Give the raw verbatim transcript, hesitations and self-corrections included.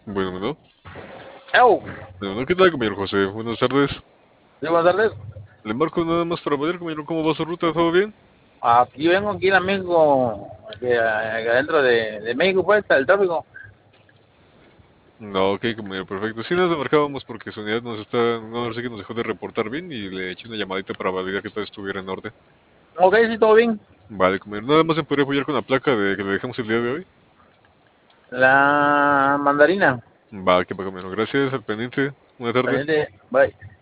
Bueno, bueno. ¡Ew! Bueno, ¿qué tal, compañero José? Buenas tardes. Sí, buenas tardes. Le marco nada más para ver, compañero, cómo va su ruta, ¿todo bien? Aquí vengo, aquí el amigo que, eh, adentro de, de México, pues, está el tráfico. No, ok, compañero, perfecto. Sí, nos marcábamos porque su unidad nos está, no, ahora sí que nos dejó de reportar bien y le eché una llamadita para validar que todo estuviera en orden. Ok, sí, todo bien. Vale, compañero, nada más se podría apoyar con la placa de que le dejamos el día de hoy. La mandarina. Va, que va, compañero, gracias, al pendiente. Buena tarde. Pendiente. Bye.